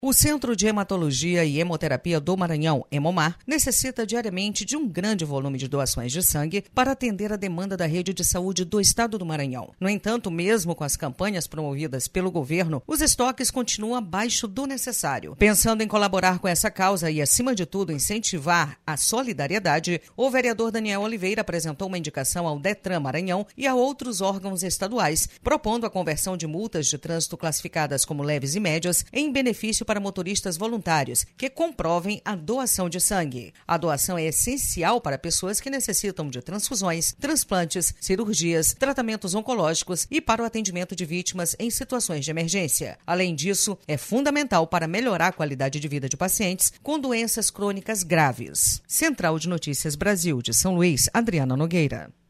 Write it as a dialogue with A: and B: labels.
A: O Centro de Hematologia e Hemoterapia do Maranhão, Hemomar, necessita diariamente de um grande volume de doações de sangue para atender a demanda da rede de saúde do estado do Maranhão. No entanto, mesmo com as campanhas promovidas pelo governo, os estoques continuam abaixo do necessário. Pensando em colaborar com essa causa e, acima de tudo, incentivar a solidariedade, o vereador Daniel Oliveira apresentou uma indicação ao Detran Maranhão e a outros órgãos estaduais, propondo a conversão de multas de trânsito classificadas como leves e médias em benefício para motoristas voluntários que comprovem a doação de sangue. A doação é essencial para pessoas que necessitam de transfusões, transplantes, cirurgias, tratamentos oncológicos e para o atendimento de vítimas em situações de emergência. Além disso, é fundamental para melhorar a qualidade de vida de pacientes com doenças crônicas graves. Central de Notícias Brasil de São Luís, Adriana Nogueira.